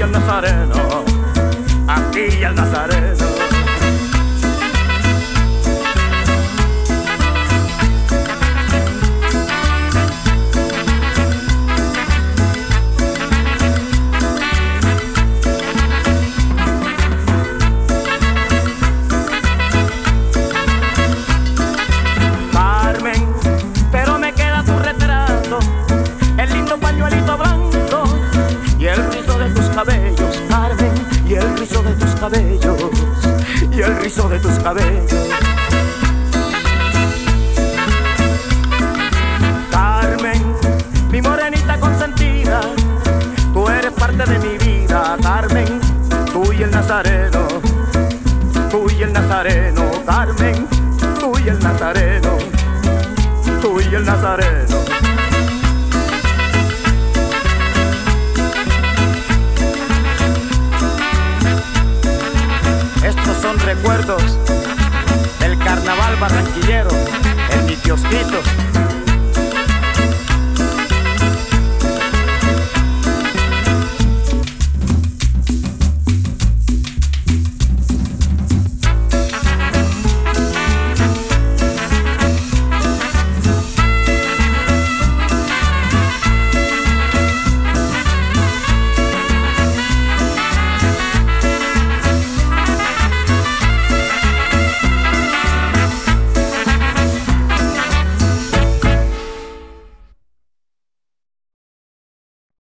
el Nazareno, aquí el Nazareno. Carmen, pero me queda tu retrato, el lindo pañuelito blanco y el rizo de tus cabellos, Carmen, y el rizo de tus cabellos, y el rizo de tus cabellos. Carmen, mi morenita consentida, tú eres parte de mi vida, Carmen, tú y el Nazareno, tú y el Nazareno, Carmen, tú y el Nazareno, tú y el Nazareno. Estos son recuerdos del carnaval barranquillero en mi kiosquito.